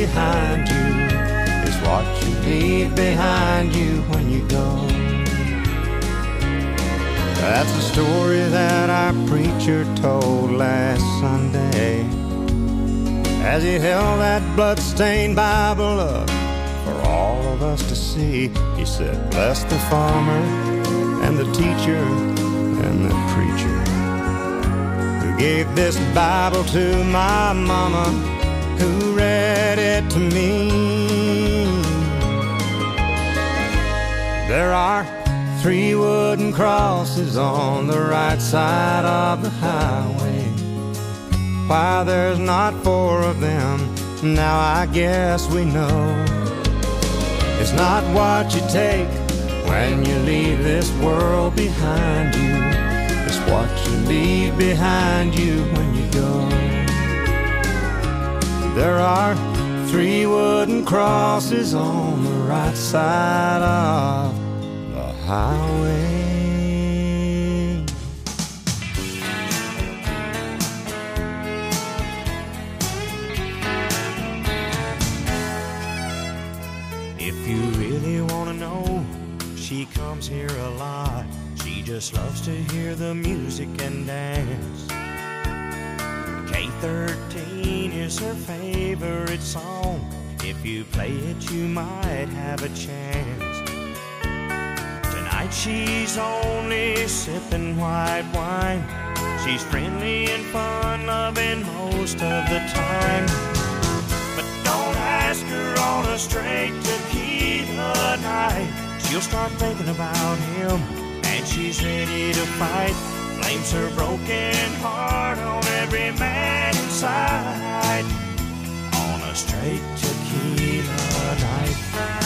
behind you is what you leave behind you when you go. That's the story that our preacher told last Sunday as he held that blood-stained Bible up for all of us to see. He said, bless the farmer and the teacher and the preacher who gave this Bible to my mama, who read it to me. There are 3 wooden crosses on the right side of the highway. Why there's not 4 of them, now I guess we know. It's not what you take when you leave this world behind you, it's what you leave behind you when you go. There are 3 wooden crosses on the right side of the highway. If you really want to know, she comes here a lot. She just loves to hear the music and dance. K13 is her favorite song. If you play it, you might have a chance. Tonight she's only sipping white wine. She's friendly and fun-loving most of the time. But don't ask her on a straight tequila night. She'll start thinking about him, and she's ready to fight. Blames her broken heart on every man inside. On a straight tequila night.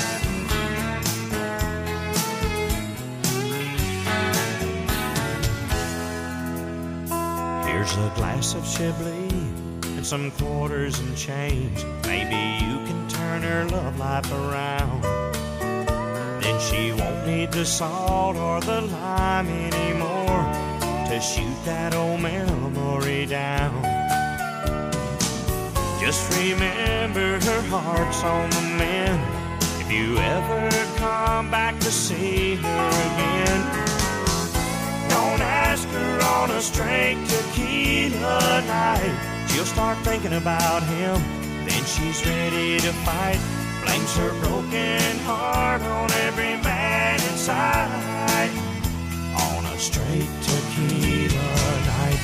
Here's a glass of Chablis and some quarters and change. Maybe you can turn her love life around. Then she won't need the salt or the lime anymore to shoot that old memory down. Just remember her heart's on the mend if you ever come back to see her again. Don't ask her on a straight tequila night. She'll start thinking about him, then she's ready to fight. Blames her broken heart on every man inside. On a straight tequila night.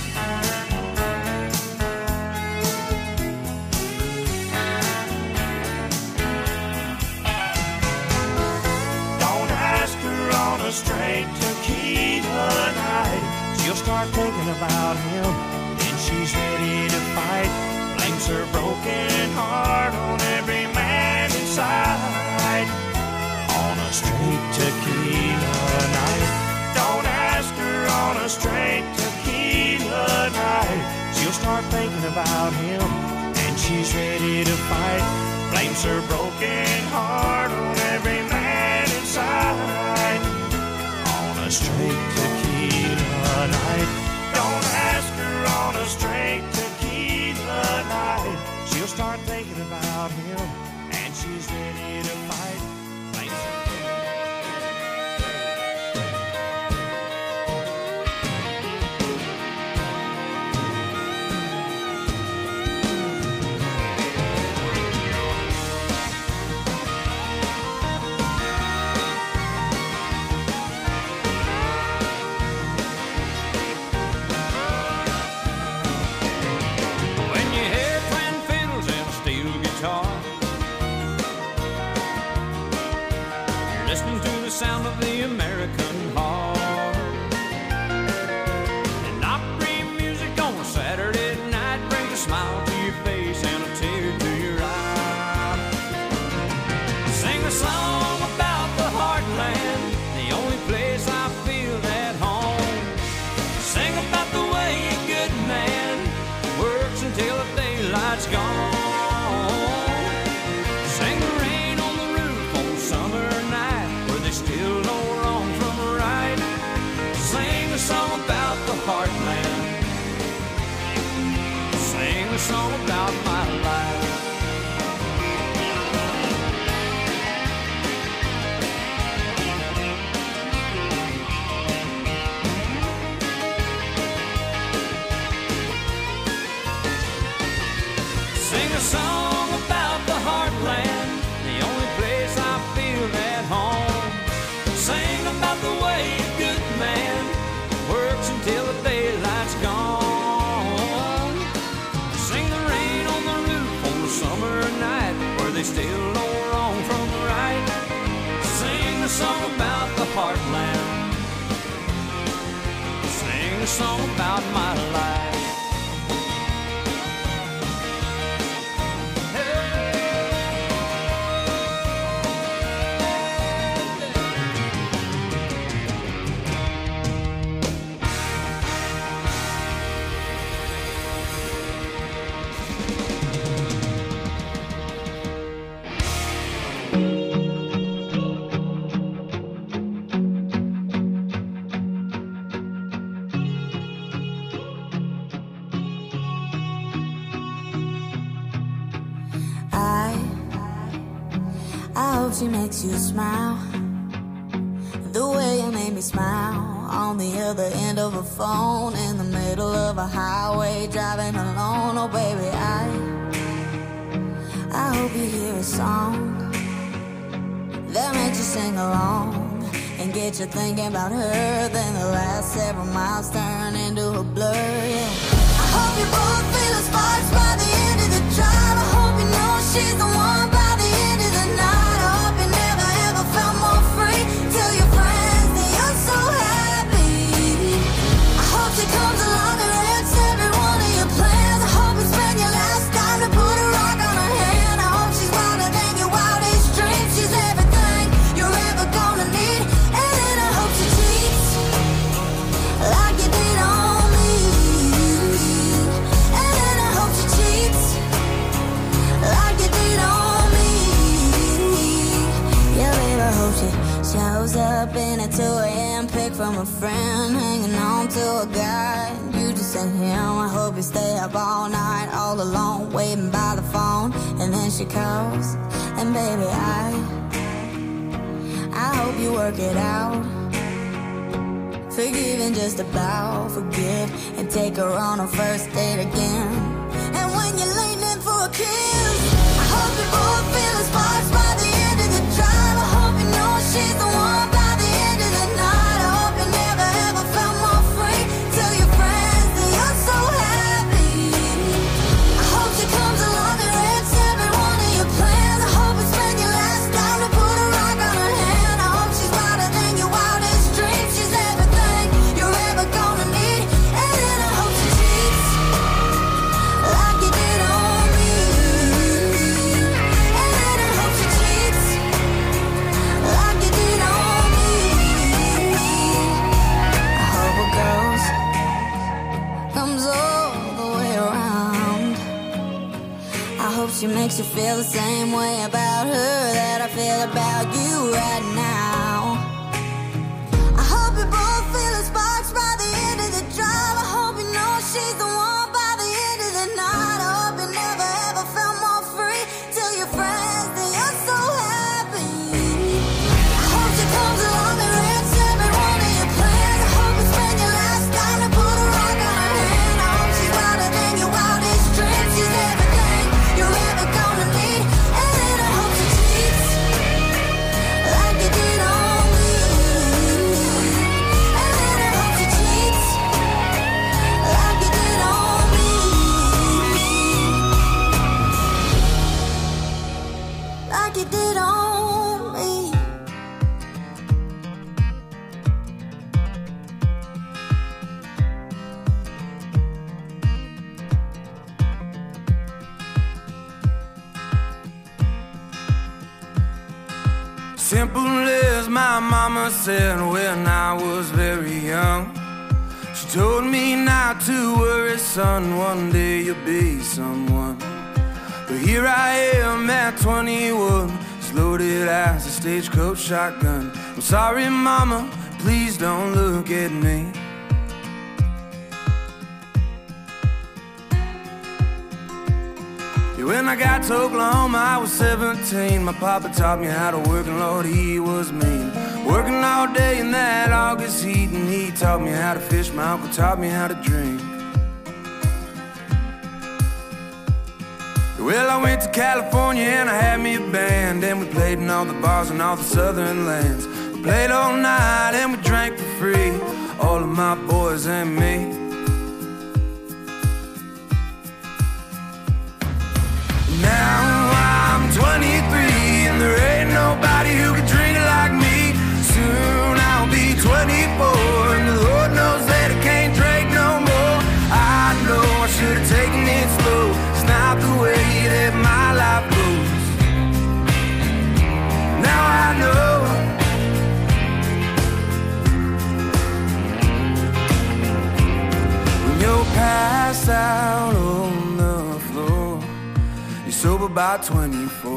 Don't ask her on a straight tequila night. She'll start thinking about him, then she's ready to fight. Blames her broken heart on every man inside. On a straight tequila night. Don't ask her on a straight tequila night. She'll start thinking about him, and she's ready to fight. Blames her broken heart on every man inside. On a straight tequila night. Don't ask her on a straight tequila night. She'll start thinking about him, and she's ready to fight. Listening to the sound of the American heart. And Opry music on a Saturday night brings a smile to your face and a tear to your eye. Sing a song about the heartland, the only place I feel at home. Sing about the way a good man works until the daylight's gone. Sing the rain on the roof on summer night where they still don't they still know wrong from right. Sing the song about the heartland. Sing a song about my life. I hope she makes you smile the way you made me smile on the other end of a phone in the middle of a highway driving alone. Oh baby, I hope you hear a song that makes you sing along and get you thinking about her. Then the last several miles turn into a blur, yeah. I hope you both feel the sparks by the end of the drive. I hope you know she's the one by the end of the night. Comes along and wrecks every one of your plans. I hope it's been your last time to put a rock on her hand. I hope she's wilder than your wildest dreams. She's everything you're ever gonna need. And then I hope she cheats like you did on me. And then I hope she cheats like you did on me. Yeah, baby, I hope she shows up in a 2 a.m. pic from a friend, hanging on to a guy. You just sent him. I hope you stay up all night, all alone, waiting by the phone. And then she calls, and baby, I hope you work it out. Forgive and just about forgive, and take her on a first date again. And when you're leaning in for a kiss, I hope you both feel the sparks by the end of the drive. I hope you know she's the one by the end of the night. I hope you never ever felt more free. Tell your friends that you're so happy. I hope she comes along and wrecks every one of your plans. I hope it's been your last time to put a rock on her hand. I hope she's wilder than your wildest dreams. She's everything you're ever gonna need. And then I hope she cheats like you did on me. And then I hope she cheats like you did on me. I hope a ghost comes all the way around. I hope she makes you feel the same way about her that I feel about you right now. I hope you both feel the sparks by the end of the drive. I hope you know she's the one by the end of the night. I hope you never ever felt more free. Tell your friends that you're so happy. I hope she comes along and wrecks every one of your plans. I hope it's been your last time to put a rock on her hand. I hope she's wilder than your wildest dreams. She's everything you're ever gonna need. And then I hope she cheats like you did on me. And then I hope she cheats like you did on me. Like you did on me. Simple as my mama said when I was very young. She told me not to worry, son, one day you'll be someone. But here I am at 21, as loaded as a stagecoach shotgun. I'm sorry, mama, please don't look at me. When I got to Oklahoma, I was 17. My papa taught me how to work, and Lord, he was mean. Working all day in that August heat, and he taught me how to fish. My uncle taught me how to drink. Well, I went to California and I had me a band, and we played in all the bars in all the southern lands. We played all night and we drank for free, all of my boys and me. Now I'm 22 about 24.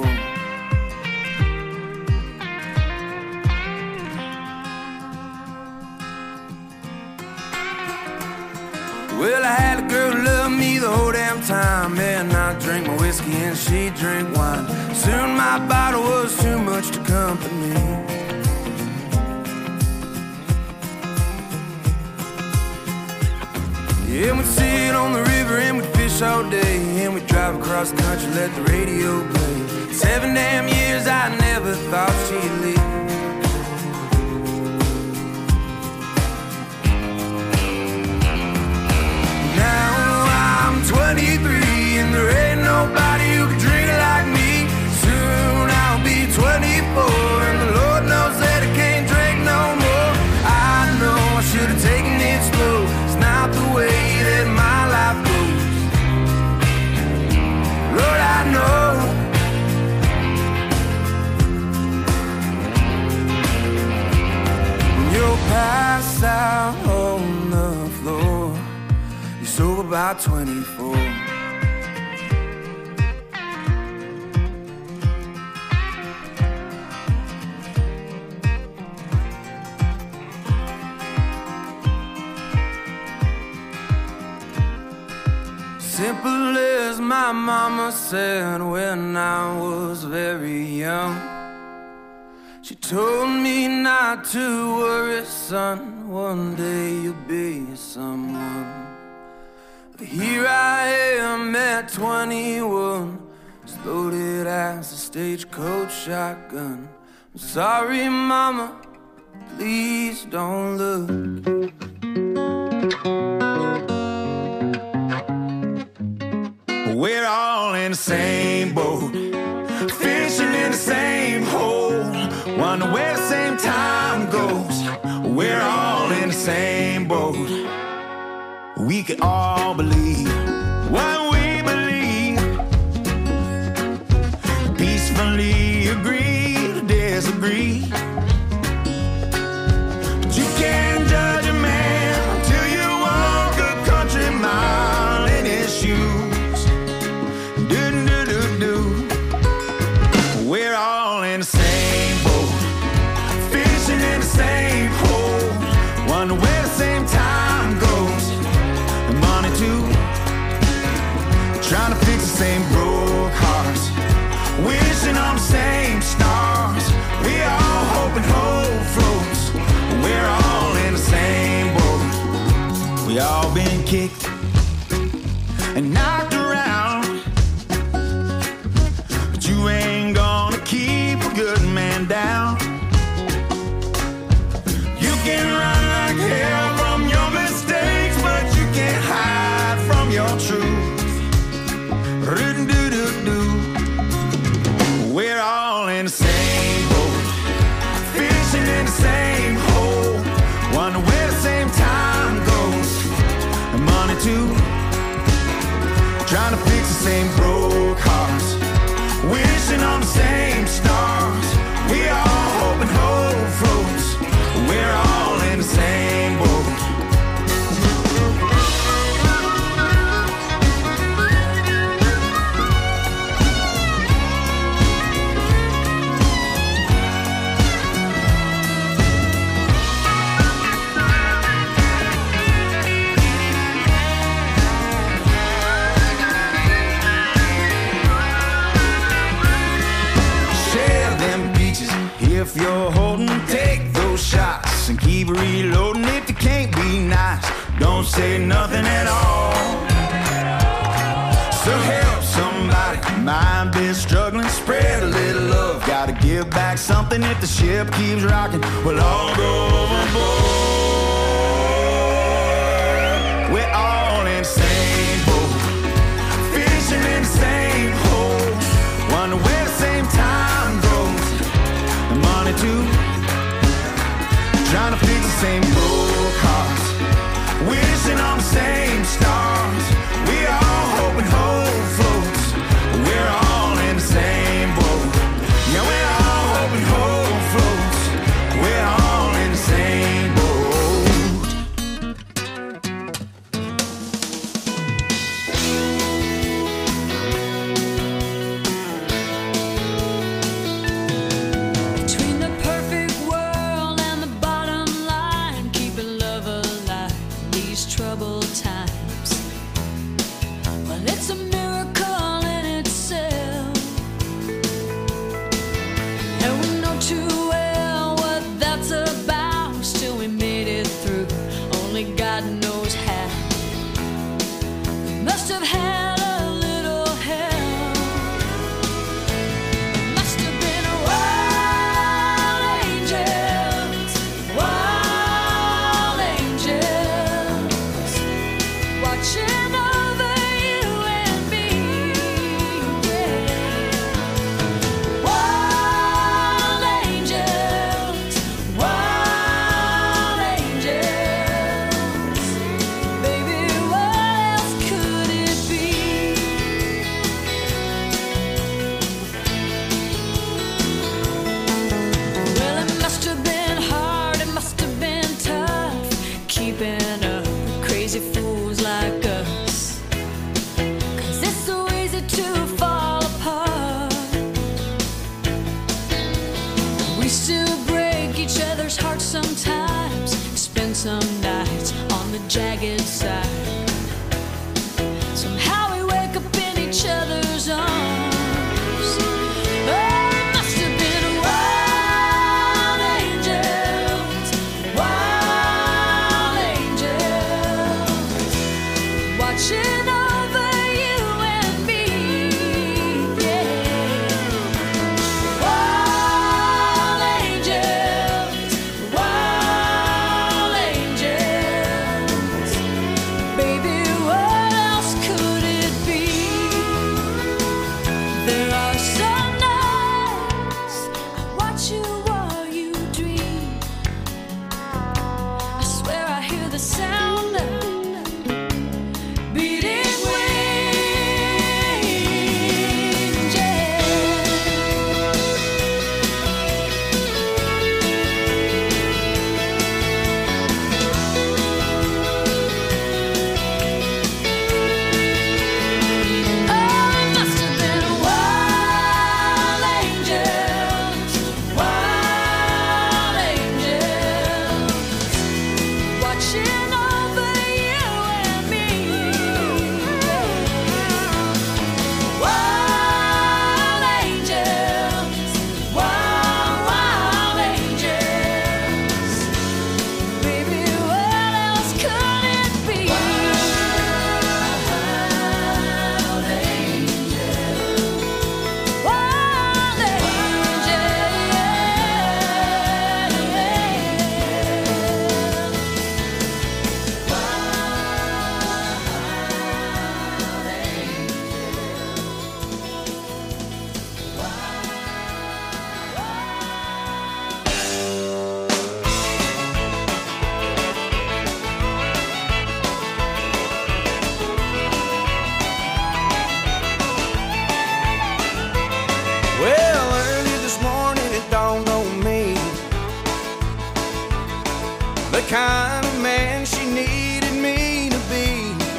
Well, I had a girl who loved me the whole damn time, and I drank my whiskey and she drank wine. Soon my bottle was too much to company. Yeah, we'd sit on the river and we'd fish all day, and we'd drive across the country, let the radio play. 7 damn years I never thought she'd leave. Now I'm 23 and there ain't nobody who can drink like me. Soon I'll be 24 and the Lord knows that I can't drink no more. I know I should have taken it slow. It's not the way that my life goes. Lord, I know. You're passed out on the floor. You're sober about 24. Simple as my mama said when I was very young. She told me not to worry, son, one day you'll be someone. But here I am at 21, as loaded as a stagecoach shotgun. I'm sorry, mama, please don't look. We're all in the same boat, fishing in the same hole, wonder where the same time goes. We're all in the same boat. We can all believe what we believe, peacefully agree to disagree. But you can't judge a man till you walk a country mile in his shoes. We're all in the same boat, fishing in the same hole, wonder where the same time goes. And money too, trying to fix the same broke hearts, wishing on the same stars. We all hope and hope floats. We're all in the same boat. We all been kicked and knocked around, but you ain't gonna keep a good man down. You can run like hell from your mistakes, but you can't hide from your truth. We're all in the same boat, fishing in the same hole, wonder where the same time goes. And money too, trying to fix the same broke hearts, wishing on the same stars. We all hope and hope floats. We're all in the same boat. If you're holding, take those shots and keep reloading. If you can't be nice, don't say nothing at all. So help somebody, mind been struggling, spread a little love. Gotta give back something if the ship keeps rocking. We'll all go overboard. We're all in the same boat, fishing in the same hole, wonder where the same time goes. Money too, trying to fix the same broke hearts, wishing on the same stars. We all hope and hope floats. We're all in the same boat. Yeah, we're all hope and hope floats. We're all in the same boat. kind of man she needed me to be.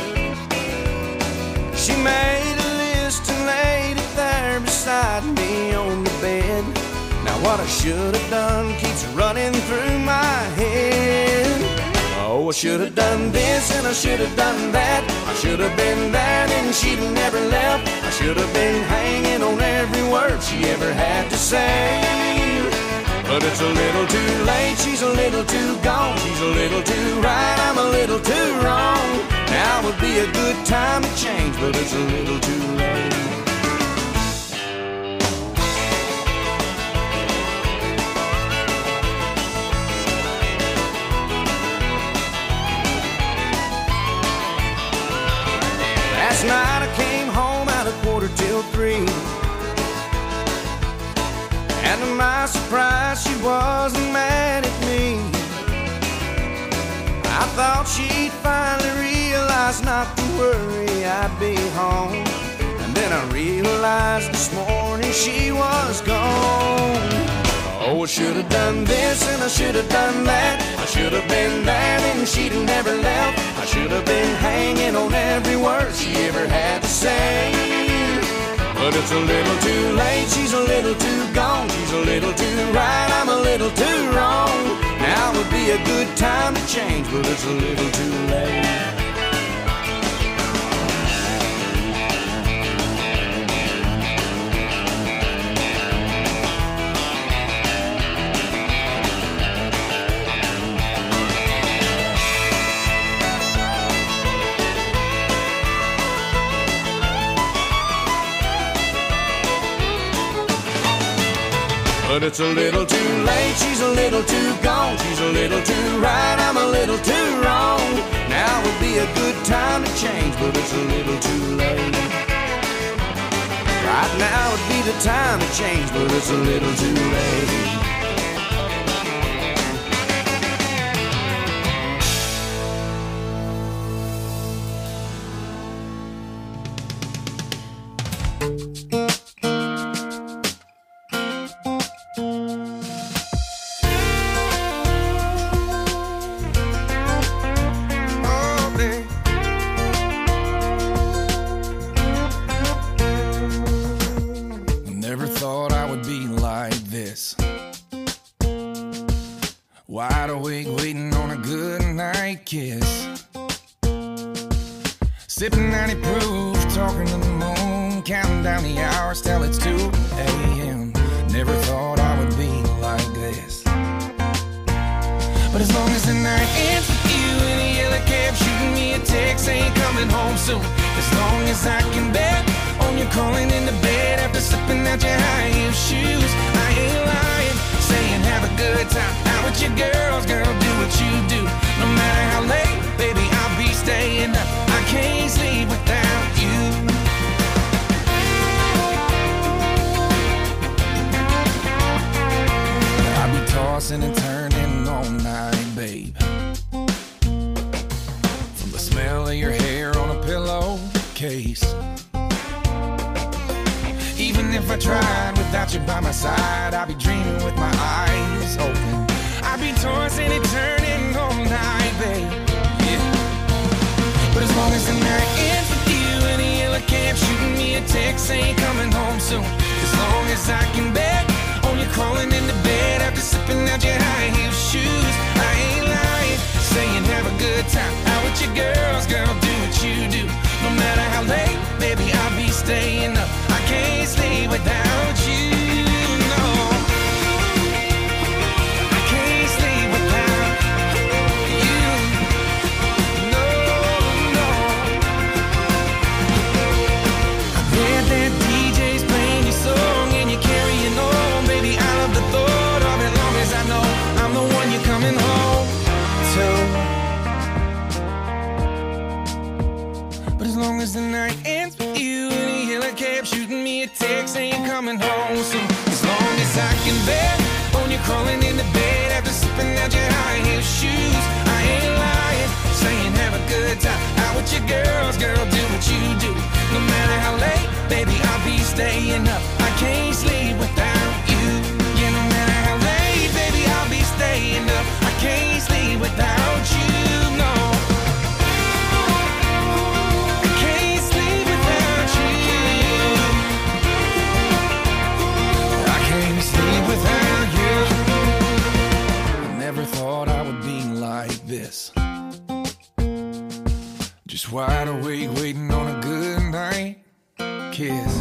She made a list and laid it there beside me on the bed. Now what I should have done keeps running through my head. Oh, I should have done this and I should have done that. I should have been there and she'd have never left. I should have been hanging on every word she ever had to say. But it's a little too late, she's a little too gone. She's a little too right, I'm a little too wrong. Now would be a good time to change, but it's a little too late. Last night I came home at 2:45. And to my surprise, she wasn't mad at me. I thought she'd finally realize not to worry, I'd be home. And then I realized this morning she was gone. Oh, I should have done this and I should have done that. I should have been there and she'd have never left. I should have been hanging on every word she ever had to say. But it's a little too late, she's a little too gone. She's a little too right, I'm a little too wrong. Now would be a good time to change, but it's a little too late. But it's a little too late, she's a little too gone. She's a little too right, I'm a little too wrong. Now would be a good time to change, but it's a little too late. Right now would be the time to change, but it's a little too late. Wide awake, waiting on a good night kiss. Sipping 90 proof, talking to the moon, counting down the hours till it's 2 a.m. Never thought I would be like this. But as long as the night ends with you in a yellow cab, shooting me a text saying coming home soon. As long as I can bet on you calling into bed after slipping out your high heel shoes. I ain't lying, saying have a good time out with your girls, girl, do what you do. No matter how late, baby, I'll be staying up. I can't sleep without you. I'll be tossing and turning all night, babe. From the smell of your hair on a pillowcase. Even if I tried without you by my side, I'd be dreaming with my eyes open. I'd be tossing and turning all night, babe. Yeah. But as long as the night ends with you in a yellow cab, shooting me a text saying coming home soon. As long as I can bet on you crawling into bed after slipping out your high heel shoes. I ain't lying, saying have a good time out with your girls, girl, do what you do. No matter how late, baby, I'll be staying up. I can't sleep without you, no. I can't sleep without you, no, no. I bet that DJ's playing your song and you're carrying on, baby. I love the thought of it, long as I know I'm the one you're coming home to. But as long as the night ends with you in a yellow cab, shooting me a text saying coming home soon. As long as I can bet on you crawling into bed after slipping out your high heel shoes. I ain't lying, saying have a good time out with your girls, girl, do what you do. No matter how late, baby, I'll be staying up. I can't sleep without you. Yeah, no matter how late, baby, I'll be staying up. I can't sleep without Just wide awake, waiting on a good night kiss.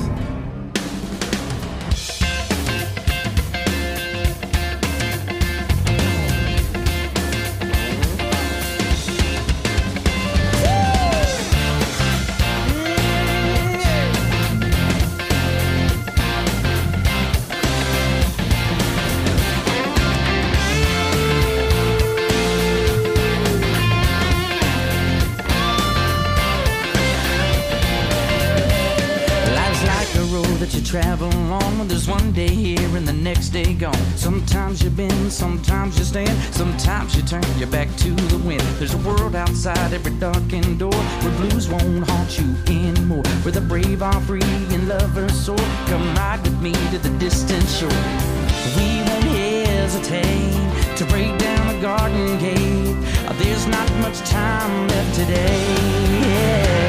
Travel on, there's one day here and the next day gone. Sometimes you bend, sometimes you stand, sometimes you turn your back to the wind. There's a world outside every darkened door where blues won't haunt you anymore, where the brave are free and lovers soar. Come ride with me to the distant shore. We won't hesitate to break down the garden gate. There's not much time left today.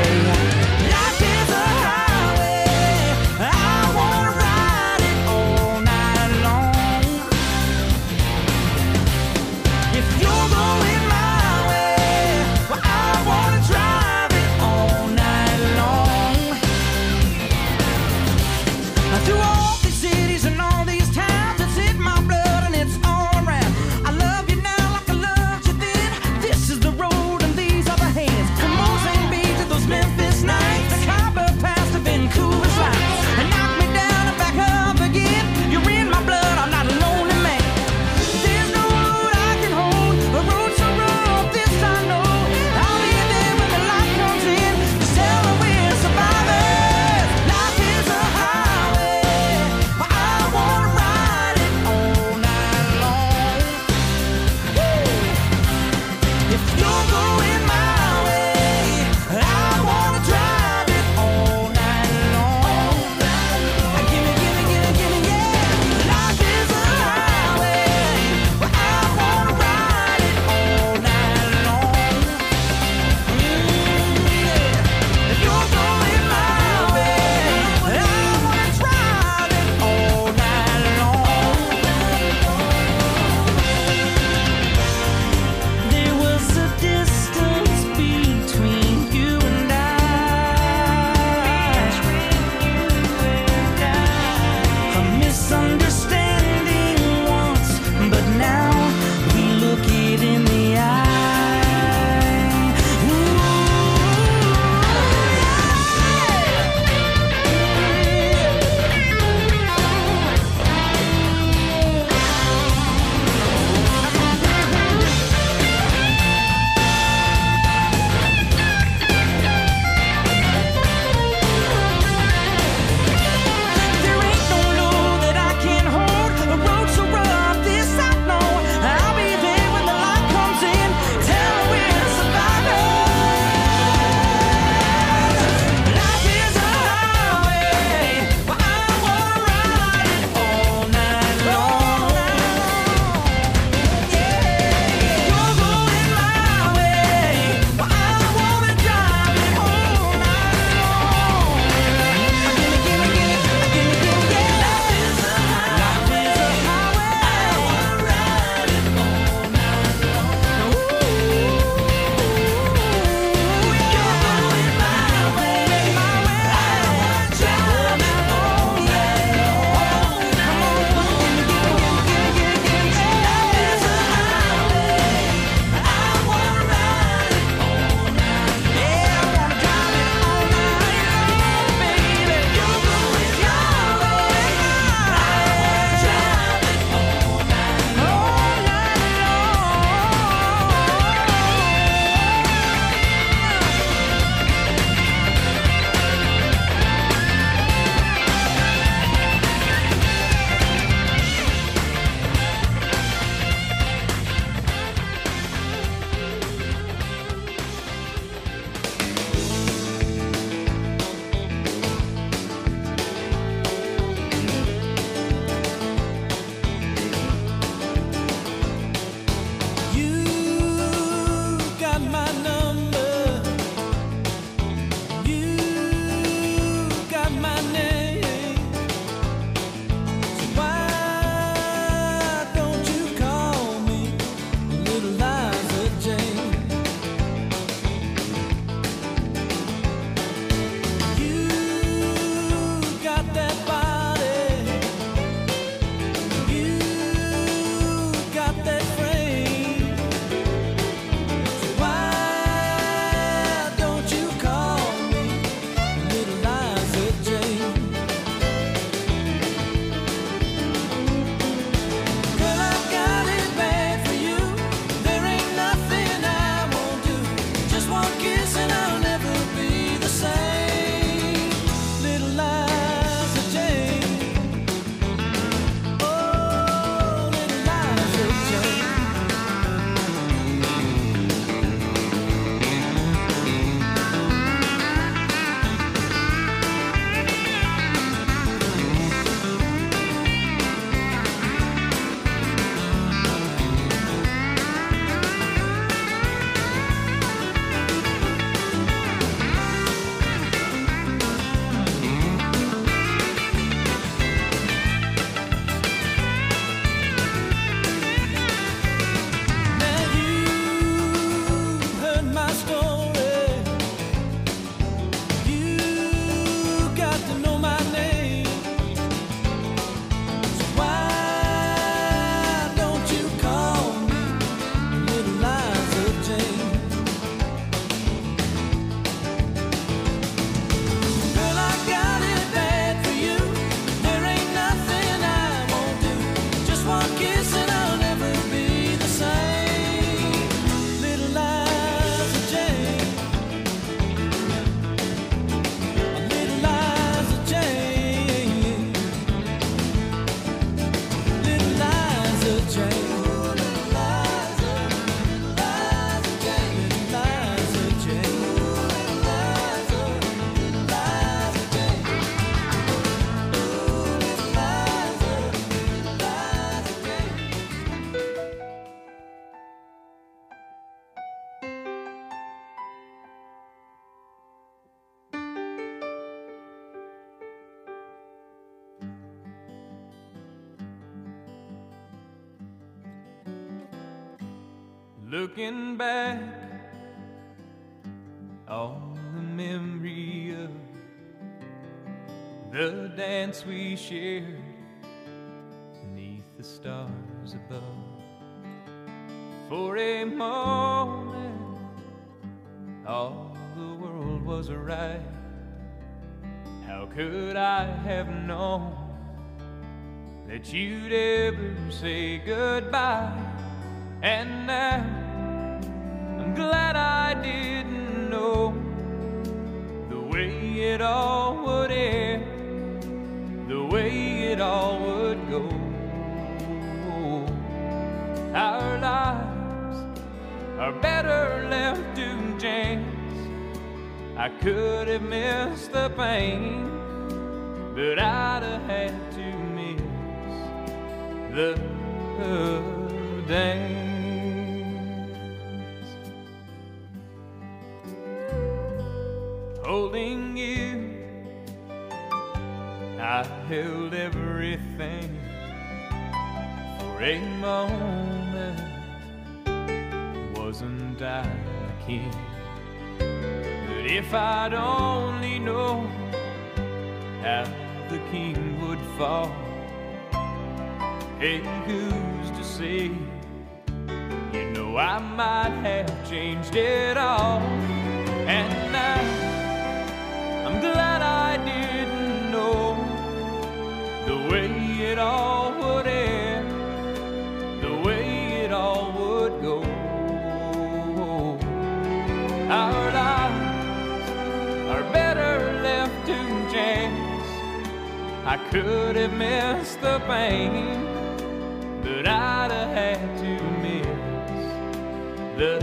Hold Looking back on the memory of the dance we shared beneath the stars above. For a moment, all the world was right. How could I have known that you'd ever say goodbye? And now I'm glad I didn't know the way it all would end, the way it all would go. Our lives are better left to chance. I could have missed the pain, but I'd have had to miss the dance. Holding you, I held everything. For a moment, wasn't I the king? But if I'd only known how the king would fall, hey, who's to say? You know I might have changed it all. And now I'm glad I didn't know the way it all would end, the way it all would go. Our lives are better left to chance. I could have missed the pain, but I'd have had to miss the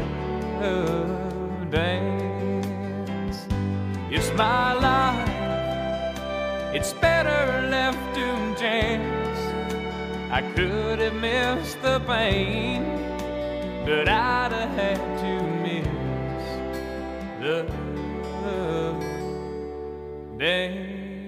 dance. It's my life, it's better left to chance. I could have missed the pain, but I'd have had to miss the dance.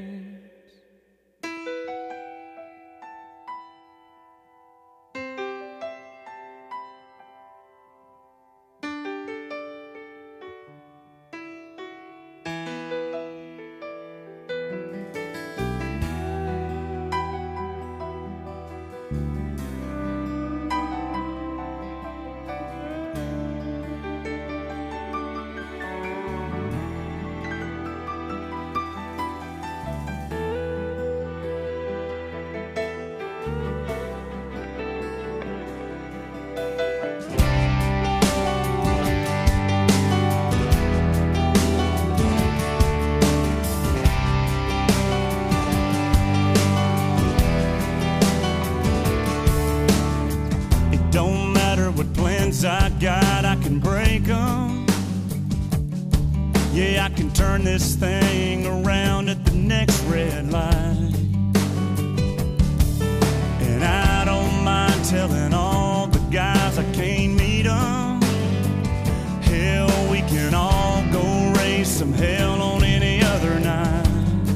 I got, I can break them. Yeah, I can turn this thing around at the next red light. And I don't mind telling all the guys I can't meet them. Hell, we can all go raise some hell on any other night.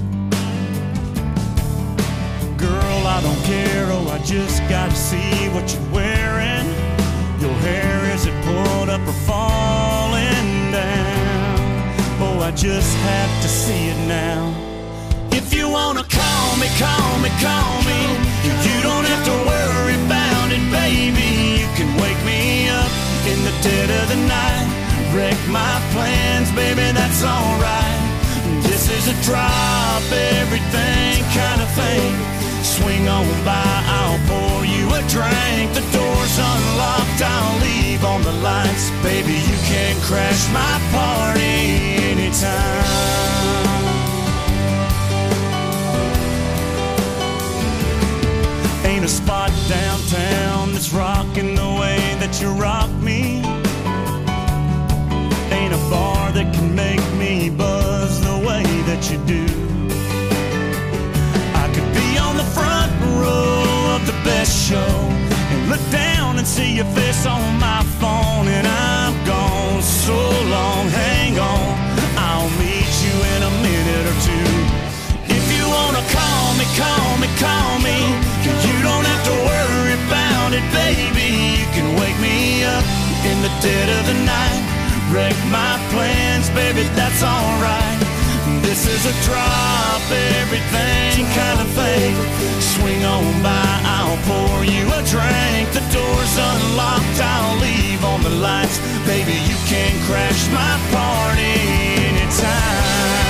Girl, I don't care, oh, I just gotta see what you're wearing. Your hair, is it pulled up or falling down? Oh, I just have to see it now. If you wanna call me, call me, call me. You don't have to worry about it, baby. You can wake me up in the dead of the night. Wreck my plans, baby, that's alright. This is a drop everything kind of thing. Swing on by, I'll pour you a drink. The door's unlocked, I'll leave on the lights. Baby, you can crash my party anytime. Ain't a spot downtown that's rocking the way that you rock me. Ain't a bar that can make me buzz the way that you do. The front row of the best show and look down and see your face on my phone. And I'm gone so long, hang on, I'll meet you in a minute or two. If you wanna call me, call me, call me. You don't have to worry about it, baby. You can wake me up in the dead of the night. Wreck my plans, baby, that's alright. This is a drop everything kind of thing. Swing on by, I'll pour you a drink. The door's unlocked, I'll leave on the lights. Baby, you can crash my party anytime.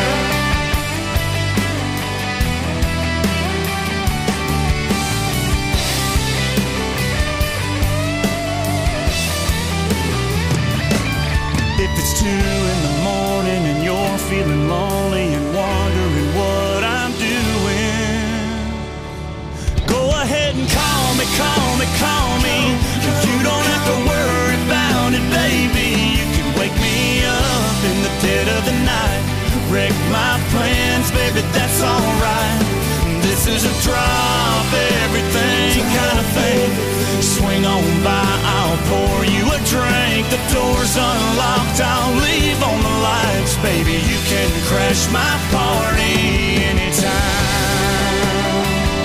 If it's 2 in the morning and you're feeling lonely and wondering what I'm doing, go ahead and call me, call me, call me. You don't have to worry about it, baby. You can wake me up in the dead of the night. Wreck my plans, baby, that's alright. This is a drop everything kind of thing. Swing on by, I'll pour you a drink. The door's unlocked, I'll leave on the lights. Baby, you can crash my party anytime.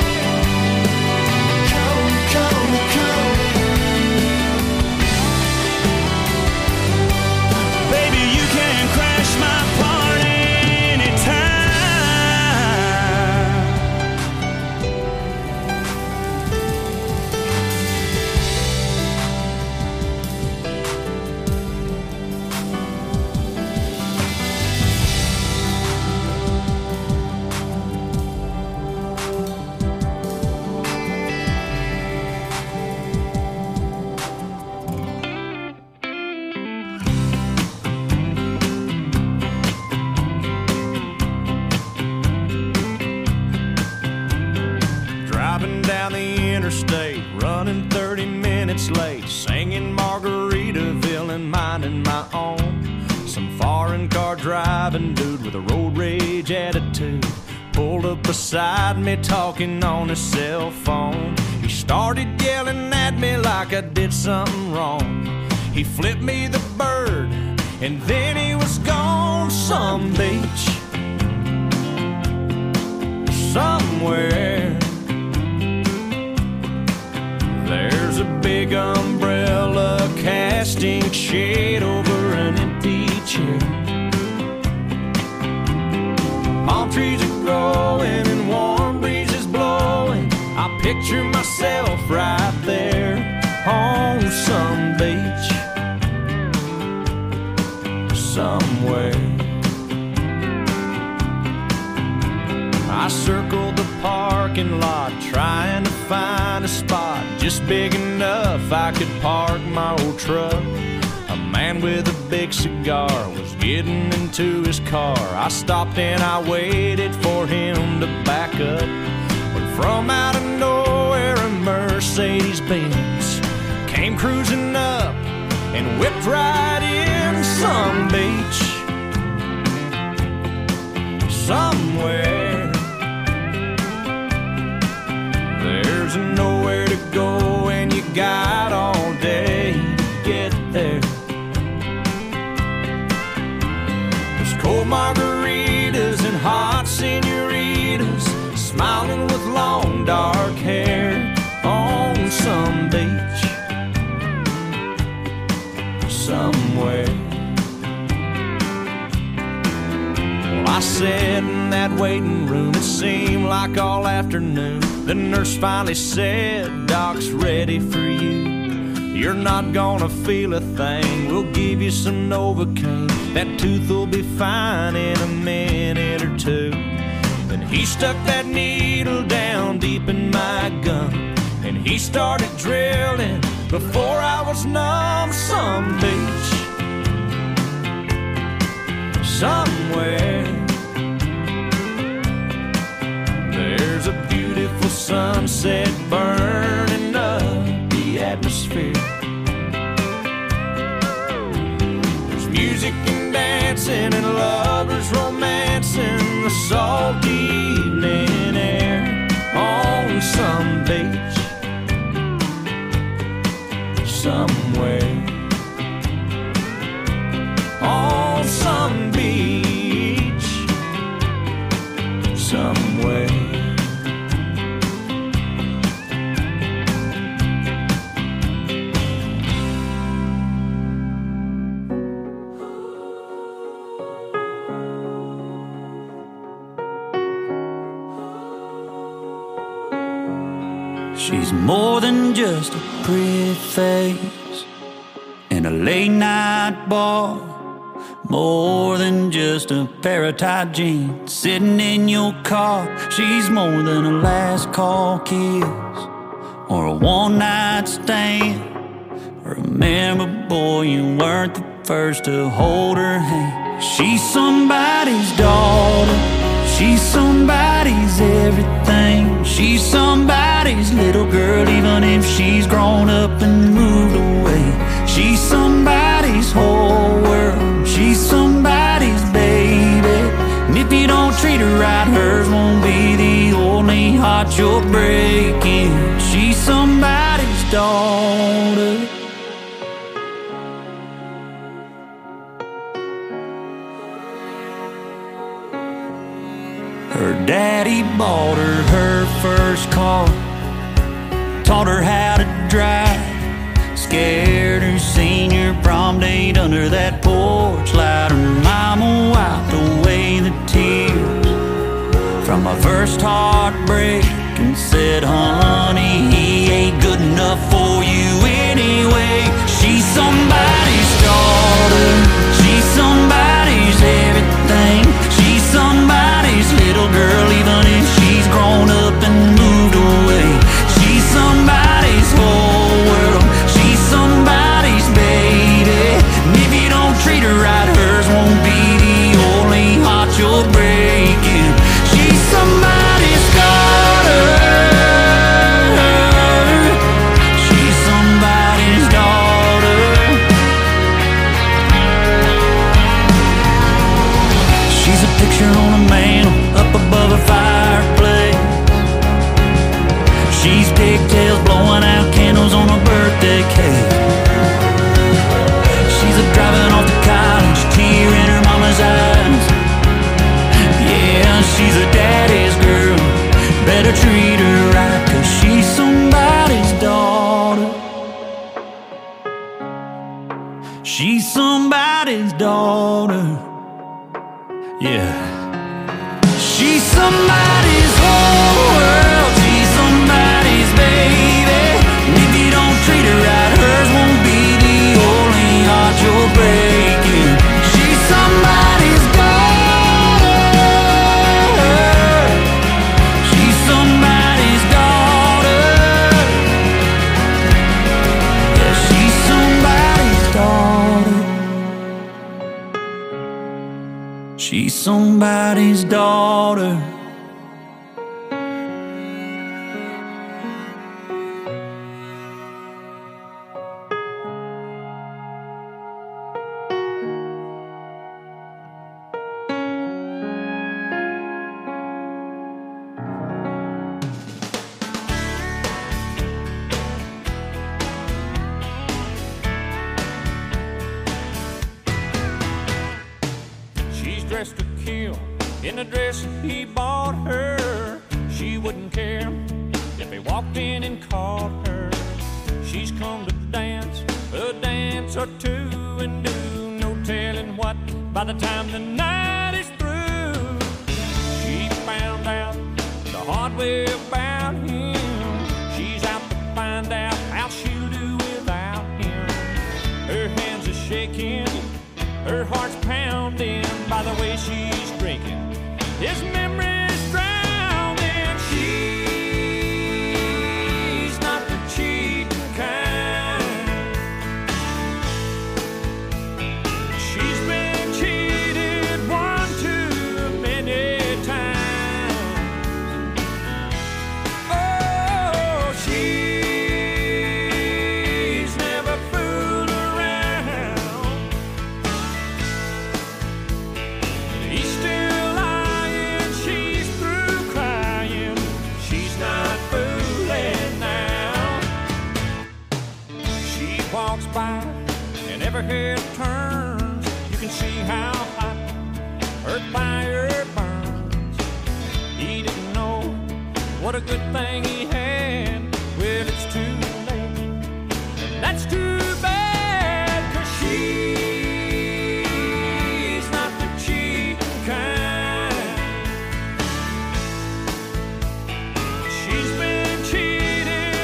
Come, come, come. Baby, you can crash my party anytime. Driving down the interstate, running 30 minutes late, singing Margaritaville and minding my own. Some foreign car driving dude with a road rage attitude pulled up beside me talking on his cell phone. He started yelling at me like I did something wrong. He flipped me the bird and then he was gone. Some beach somewhere, there's a big umbrella casting shade over an empty chair. Palm trees are growing and warm breezes blowing. I picture myself right there on some beach somewhere. I circled the parking lot trying to find a spot just big enough I could park my old truck. A man with a big cigar was getting into his car. I stopped and I waited for him to back up. When from out of nowhere a Mercedes-Benz came cruising up and whipped right in. Some beach somewhere, there's nowhere to go and you got all day to get there. There's cold margaritas and hot senoritas smiling with long dark hair on some beach somewhere. Well, I sat in that waiting room, it seemed like all afternoon. The nurse finally said, "Doc's ready for you. You're not gonna feel a thing. We'll give you some Novocaine. That tooth will be fine in a minute or two." Then he stuck that needle down deep in my gum and he started drilling before I was numb. Some beach somewhere, there's a beautiful sunset burning up the atmosphere. There's music and dancing and lovers romancing the salty evening air on some beach somewhere. On some beach somewhere. She's more than just a pretty face in a late night bar, more than just a pair of tight jeans sitting in your car. She's more than a last call kiss or a one night stand. Remember, boy, you weren't the first to hold her hand. She's somebody's daughter, she's somebody's everything. She's somebody's little girl, even if she's grown up and moved away. She's somebody's whole world, she's somebody's baby. And if you don't treat her right, hers won't be the only heart you're breaking. She's somebody's daughter. Her daddy bought her first car, taught her how to drive, scared her senior prom date under that porch light. Her mama wiped away the tears from my first heartbreak and said, honey, he ain't good enough for you anyway. She's somebody's daughter, she's somebody's everything. She's somebody's little girl, even if she's grown up and moved away. She's somebody's whole world, she's somebody's baby. And if you don't treat her right, hers won't be the only heart you're breaking. She's somebody's daughter, she's somebody's daughter. She's a picture on a mantle up above a fireplace. She's pigtails blowing out candles on a birthday cake. She's a driving off to college, tear in her mama's eyes. Yeah, she's a daddy's girl, better treat her right, 'cause she's somebody's daughter. She's somebody's daughter. Yeah. She's somebody's whole world, she's somebody's baby. And if you don't treat her right, hers won't be the only heart you're breaking. She's somebody's daughter, she's somebody's daughter. Yeah, she's somebody's daughter. She's somebody's daughter. She's dressed to kill in the dress he bought her. She wouldn't care if he walked in and caught her. She's come to dance a dance or two and do no telling what by the time the night is through. She found out the hard way about him. She's out to find out how she'll do without him. Her hands are shaking, her heart's pounding by the way she's drinking. His memories drowning. She's not the cheating kind. She's been cheated one too many times. Oh, she's never fooled around. He's still lying, she's through crying. She's not fooling now. She walks by and every head turns. You can see how hot her fire burns. He didn't know what a good thing he had. Well, it's too late, and that's too bad, 'cause she's not the cheating kind. She's been cheated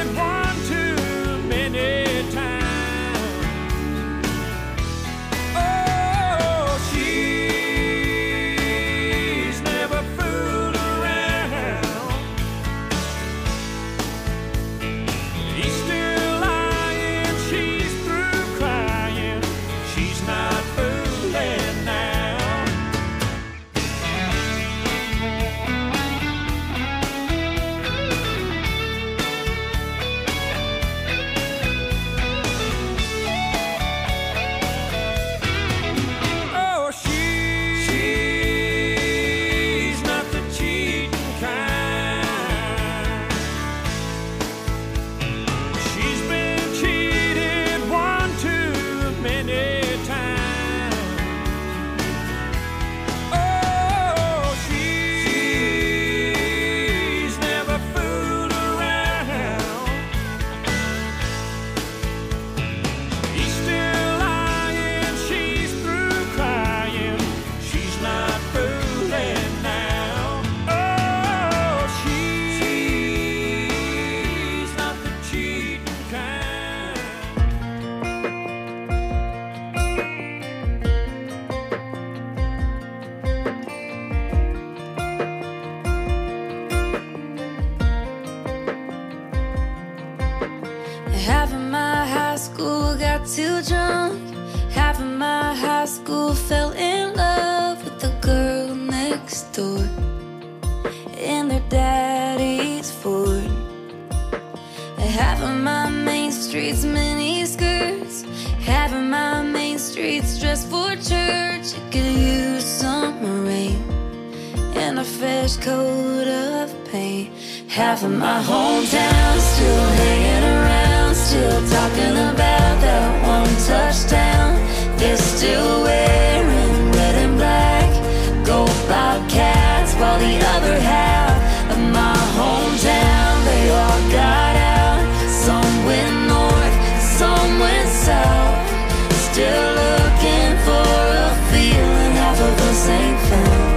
school got too drunk. Half of my high school fell in love with the girl next door in their daddy's Ford. Half of my main street's mini skirts. Half of my main street's dressed for church. It could use some rain and a fresh coat of paint. Half of my hometown still hanging around, still talking about that one touchdown. They're still wearing red and black, go Bobcats, while the other half of my hometown, they all got out. Some went north, some went south, still looking for a feeling half of us ain't found.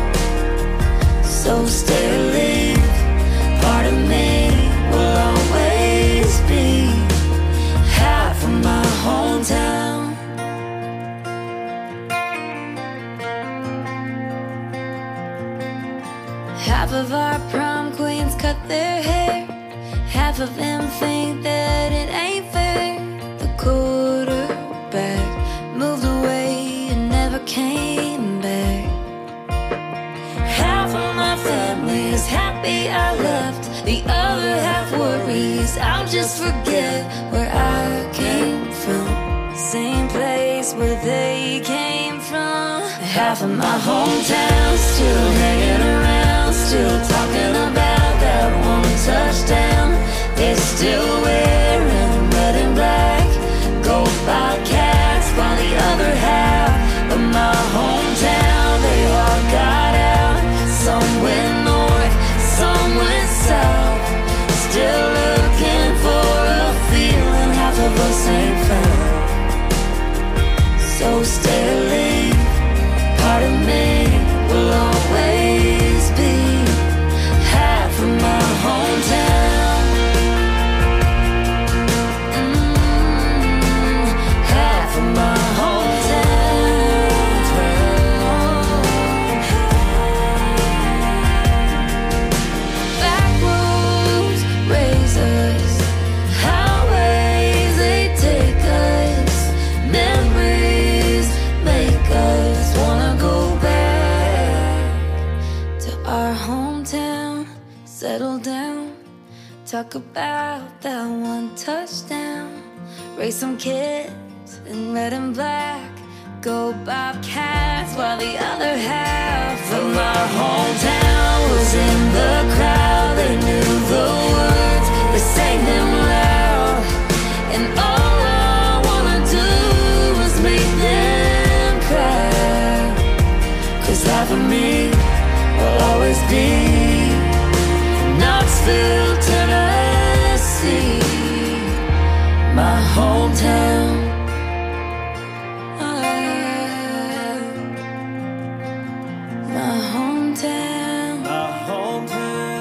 So stay or leave, part of me will always be half of my hometown. Half of our prom queens cut their hair. Half of them think that it ain't fair. The quarterback moved away and never came back. Half of my family is happy I left. The other half worries I'll just forget where I came from. Same place where they came from. Half of my hometown still hanging around, still talking about that one touchdown. They're still wearing red and black, go Bobcats, while the other half of my hometown, they all got out. Some went north, some went south, still looking for a feeling half of us ain't found. So stay or leave, part of me will always be half of my hometown. Half of my Backroads raise us, highways they take us, memories make us wanna go back to our hometown, settle down, talk about that one touchdown, raise some kids in red and black, go Bobcats, while the other half of my hometown was in the crowd. They knew the words, they sang them loud, and all I wanna do is make them cry. 'Cause half of me will always be Knoxville, Tennessee, my hometown. My hometown. My hometown.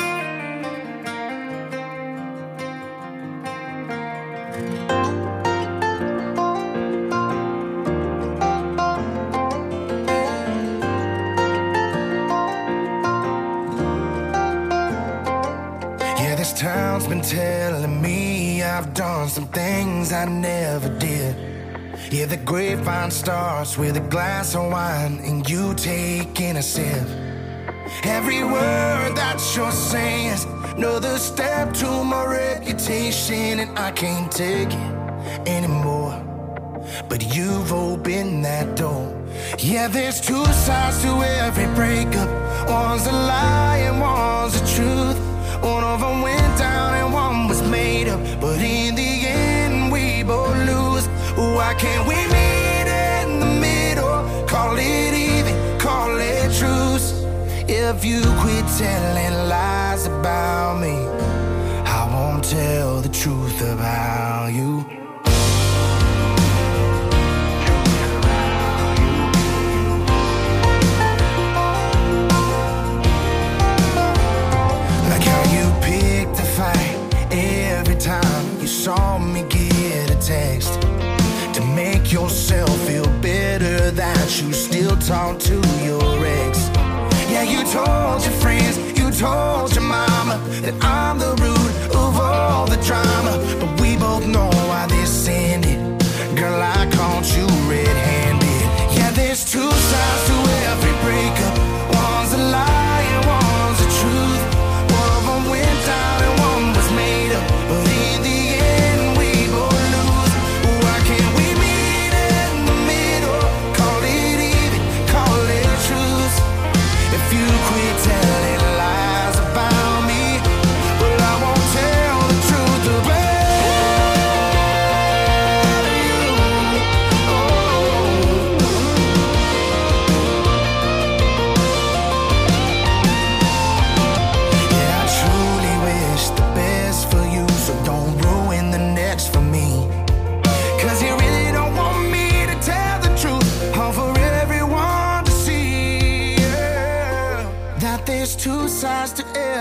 Yeah, this town's been telling me I've done some things I never did. Yeah, the grapevine starts with a glass of wine and you taking a sip. Every word that you're saying is another step to my reputation, and I can't take it anymore. But you've opened that door. Yeah, there's two sides to every breakup. One's a lie and one's the truth. One of them went down and one was made up, but in the end we both lose. Why can't we meet in the middle? Call it even, call it truce. If you quit telling lies about me, I won't tell the truth about you. Like how you picked a fight every time you saw me get a text, to make yourself feel better that you still talk to your ex. Yeah, you told your friends, you told your mama that I'm the root of all the drama, but we both know why this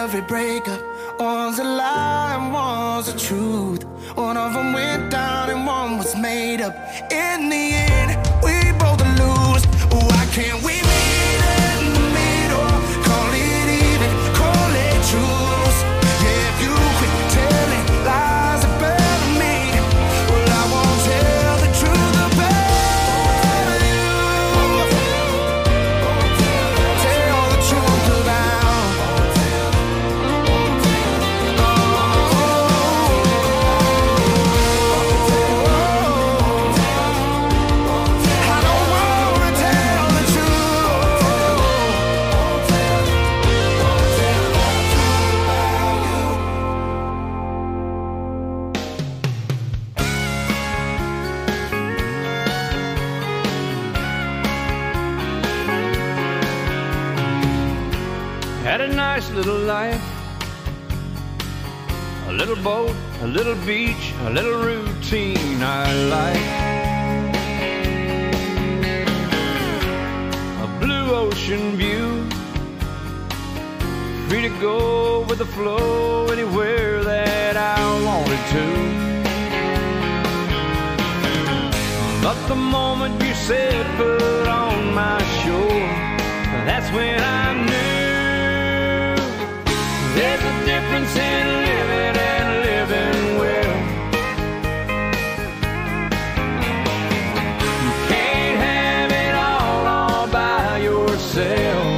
every breakup. One's a lie and one's a truth. One of them went down and one was made up. In the end, we both lose. Why can't we meet in the middle? Call it even, call it truth. Yeah, if you quit telling lies about me, well, I won't tell the truth about you. Tell the truth about. I don't wanna tell the truth. Had a nice little life, a little boat, a little beach, a little routine I like. A blue ocean view, free to go with the flow anywhere that I wanted to. But the moment you said put on my shore, that's when I knew there's a difference in living and living well. You can't have it all by yourself.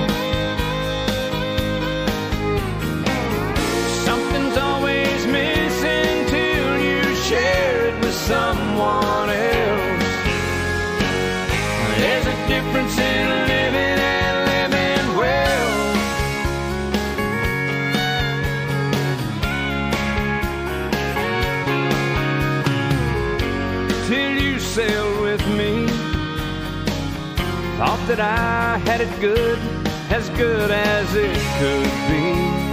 Something's always missing till you share it with someone else. There's a difference in living and living well. Till you sailed with me, thought that I had it good as it could be.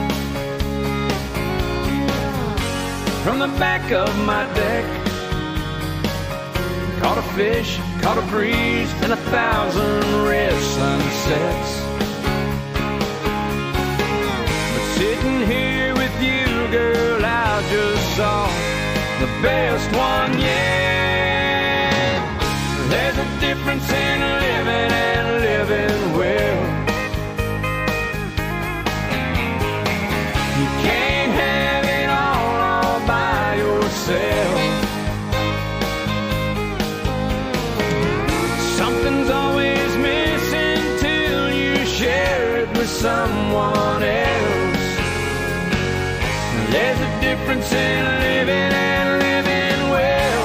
From the back of my deck, caught a fish, caught a breeze, and 1,000 red sunsets. But sitting here with you, girl, I just saw the best one yet. There's a difference in living and living well. You can't have it all by yourself. Something's always missing till you share it with someone else. There's a difference in living and living well.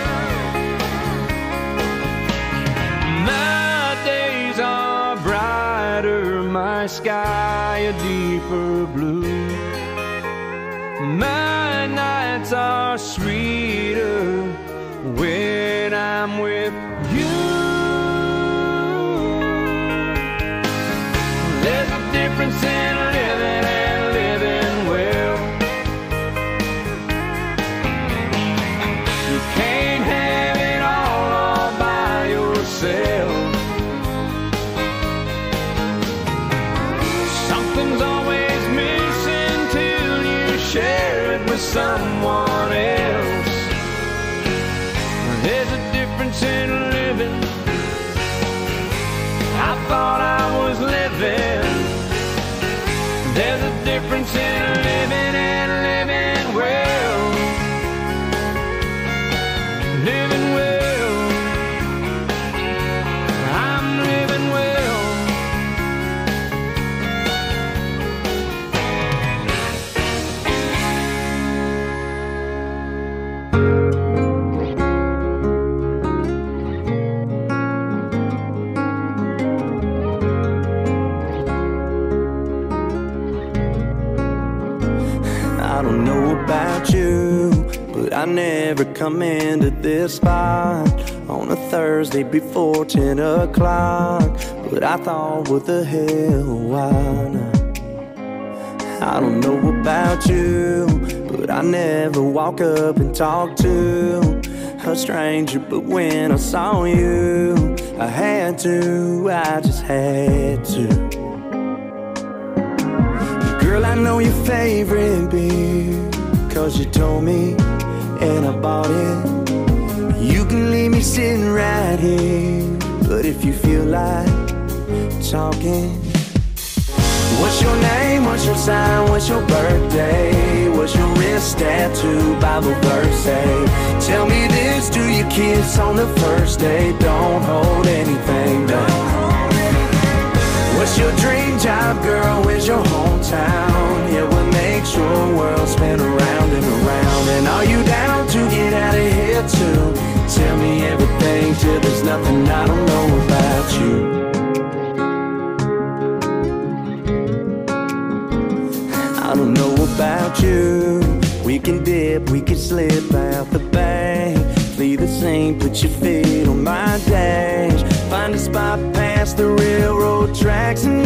My days are brighter, my sky a deeper blue. My nights are sweeter when I'm with you. There's a difference in living and living well. You can't have it all by yourself. Something's always missing till you share it with someone else. There's a difference in living. I thought I was living. There's a difference in living and living well. Living well. I'm living well. I don't know about you, but I never come into this spot on a Thursday before 10 o'clock. But I thought, what the hell, why not? I don't know about you, but I never walk up and talk to a stranger. But when I saw you, I had to, I just had to. Girl, I know your favorite beer, 'cause you told me and I bought it. You can leave me sitting right here, but if you feel like talking, what's your name, what's your sign, what's your birthday, what's your wrist tattoo, Bible verse, say. Tell me this, do you kiss on the first date? Don't hold anything back. What's your dream job, girl, where's your hometown? Yeah, what makes your world spin around and around? And are you down to get out of here too? Tell me everything till there's nothing I don't know about you. I don't know about you. We can dip, we can slip out the bank. Flee the scene, put your feet on my dash. Find a spot past the railroad tracks and